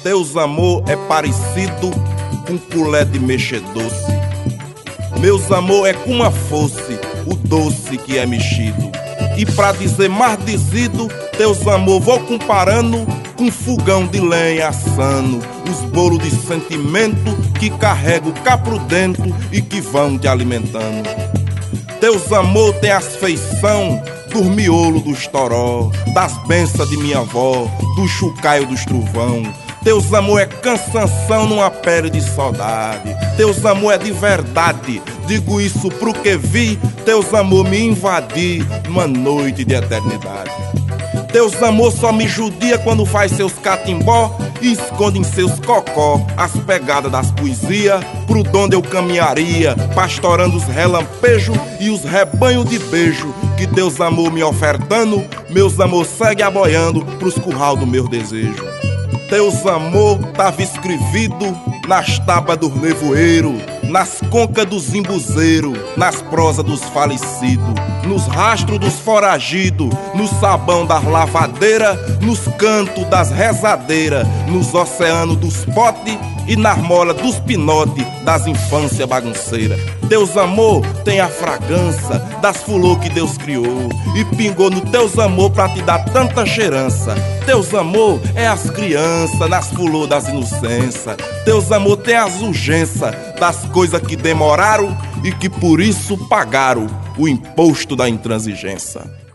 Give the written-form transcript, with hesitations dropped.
Teus amor é parecido com colher de mexer doce. Meus amor é como a fosse o doce que é mexido. E pra dizer mais dizido, teus amor vou comparando com fogão de lenha assando os bolos de sentimento que carrego cá pro dentro e que vão te alimentando. Teus amor tem as feição dos miolos dos toró, das bênçãos de minha avó, do chucaio dos trovão. Teus amor é cansanção numa pele de saudade. Teus amor é de verdade, digo isso pro que vi. Teus amor me invadir numa noite de eternidade. Teus amor só me judia quando faz seus catimbó e esconde em seus cocó as pegadas das poesias, pro donde eu caminharia, pastorando os relampejos e os rebanhos de beijo que teus amor me ofertando, meus amor segue aboiando pros curral do meu desejo. Teus amor tava escrevido nas tábuas dos nevoeiros, nas concas dos imbuzeiros, nas prosas dos falecidos, nos rastros dos foragidos, no sabão das lavadeiras, nos cantos das rezadeiras, nos oceanos dos potes e nas molas dos pinotes das infâncias bagunceiras. Teus amor tem a fragrância das flor que Deus criou e pingou no teus amor pra te dar tanta cheirança. Teus amor é as crianças nas flor das inocências. Teus amor tem as urgências das coisas que demoraram e que por isso pagaram o imposto da intransigência.